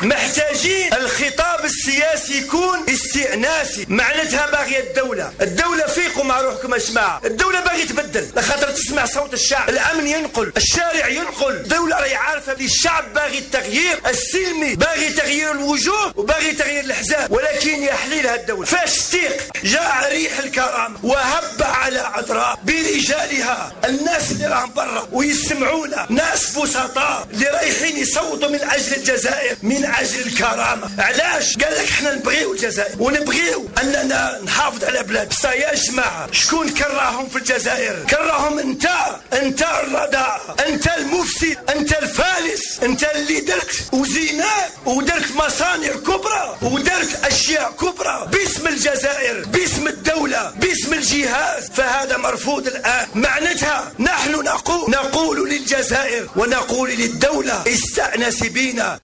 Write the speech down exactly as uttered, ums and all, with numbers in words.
محتاجين الخطاب السياسي يكون استئناسي. معناتها باغيه الدوله الدوله فيقوا مع روحكم يا جماعه. الدوله باغي تبدل لخاطر تسمع صوت الشعب. الامن ينقل، الشارع ينقل. الدوله راهي عارفه بلي الشعب باغي التغيير السلمي، باغي تغيير الوجوه وباغي تغيير الاحزاب. ولكن يا حليلها الدوله فاش تيق جاء ريح الكرامه وهب على عذراء برجالها. الناس اللي راهم برا ويسمعونا ناس بسطاء اللي رايحين يصوتوا من اجل الجزائر، من اجل الكرامه. علاش؟ قال لك احنا نبغيو الجزائر ونبغيو اننا نحافظ على بلاد. يا جماعه شكون كرههم في الجزائر؟ كرههم انت، انت الرداء، انت المفسد، انت الفالس، انت اللي درت وزينات ودرت مصانع كبرى ودرت اشياء كبرى باسم الجزائر، باسم الدوله، باسم الجهاز. فهذا مرفوض الان. معناتها نحن نقول نقول للجزائر ونقول للدوله استأنس بنا.